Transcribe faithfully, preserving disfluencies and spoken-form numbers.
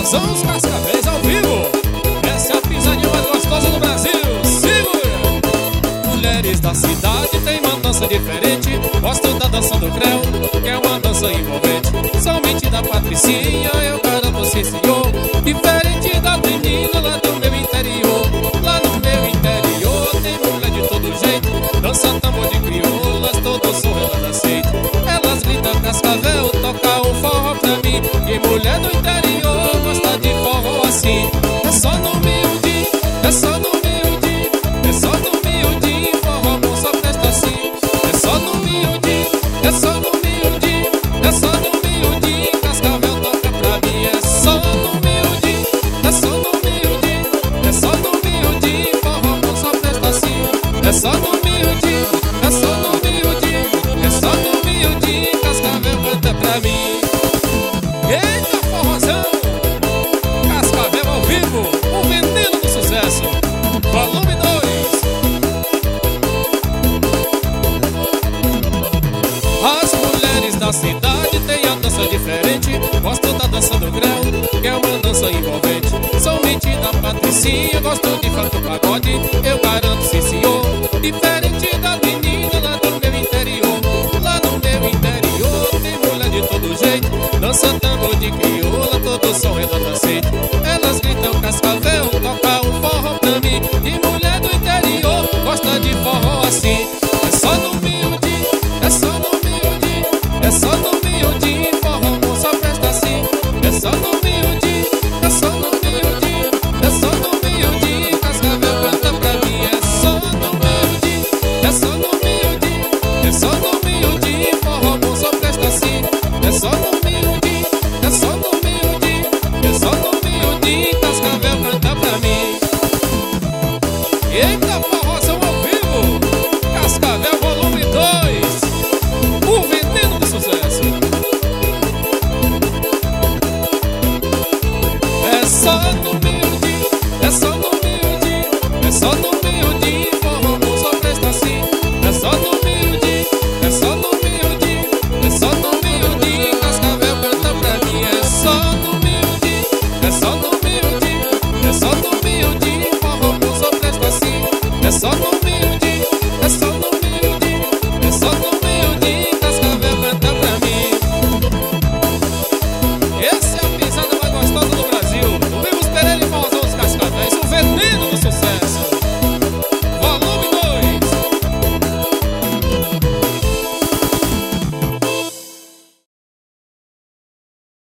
São os Cascavéis ao vivo. Essa é a pisadinha mais gostosa do Brasil. Segura! Mulheres da cidade tem uma dança diferente. Gosto da dança do creu, que é uma dança envolvente. Somente da Patricinha eu garanto, sim senhor. Diferente da menina lá do meu interior. Lá no meu interior tem mulher de todo jeito. Dança tambor de crioulas, todo sorro elas aceitam. Elas gritam Cascavel, toca um forró pra mim. E mulher do interior gosta de forró assim. É só no miudinho, é só no miudinho, é só no miudinho, forró bom só presta assim. É só no miudinho, é só no miudinho, é só no miudinho, Cascavel toca pra mim. É só no miudinho, é só no miudinho, é só no miudinho, forró bom só presta assim. É só no miudinho, é só no miudinho, é só no miudinho, Cascavel canta pra mim. Eita forrozão! Cascavel ao vivo, o veneno do sucesso. Volume dois. As mulheres da cidade têm a dança diferente. Gosto da dança do grão, que é uma dança envolvente. Sou metida Patricinha, gosto de funk pagode. Eu garanto, sim senhor.